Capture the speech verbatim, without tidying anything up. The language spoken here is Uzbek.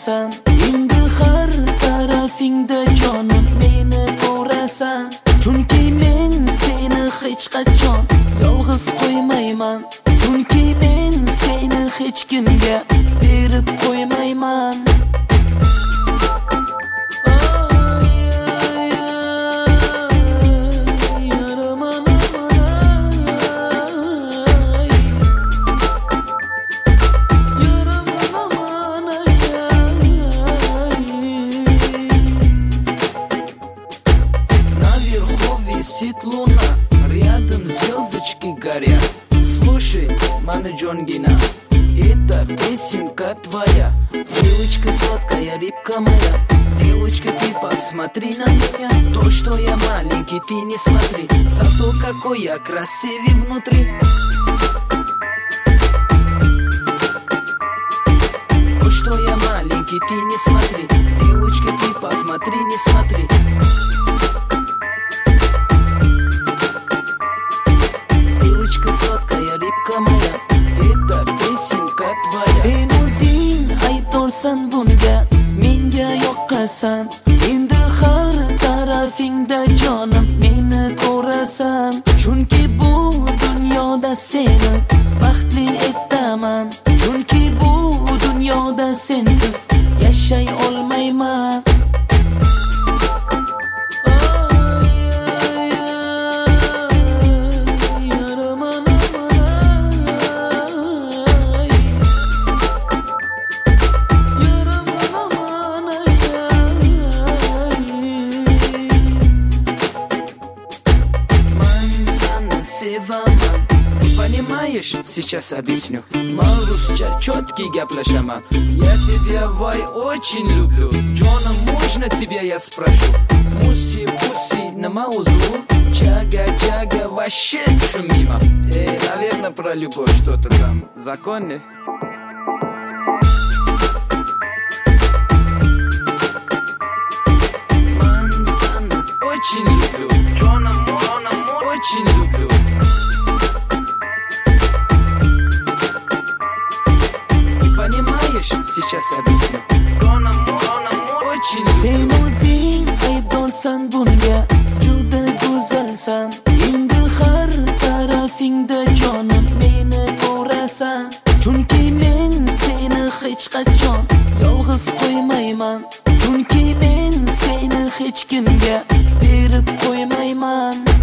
yoqasan. Endi har tarafingda jonim meni ko'rasan. Chunki men seni hech qachon yolg'iz qo'ymayman. Chunki men seni hech kimga berib qo'ymayman. Висит луна, рядом звездочки горят. Слушай, мануджонгина, это песенка твоя. Девочка сладкая, рыбка моя. Девочка, ты посмотри на меня. То, что я маленький, ты не смотри. Зато какой я красивый внутри. То, что я маленький, ты не смотри. Девочка, ты посмотри, не смотри. Sen o'zing aybdorsan bunga, menga yoqasan. Endi har tarafingda jonim meni ko'rasan. Chunki bu dunyoda seni baxtli etaman. Chunki bu dunyoda sensiz yashay olmayman. Понимаешь, сейчас объясню. Малышча, четкий гапляшама. Я тебя, вай, очень люблю. Джона, можно тебя я спрошу? Муси, пуси, на маузу. Чага, чага, вообще шумимо. Эй, наверное, про любовь что-то там. Законно? Мансана, очень люблю. Джона, Джона, очень люблю. Сейчас объясню. Очень Sen o'zing aybdorsan bunga, juda go'zalsan. Endi har tarafingda jonim meni ko'rasan. Chunki men seni hech qachon yolg'iz qo'ymayman. Chunki men seni hech kimga berib qo'ymayman.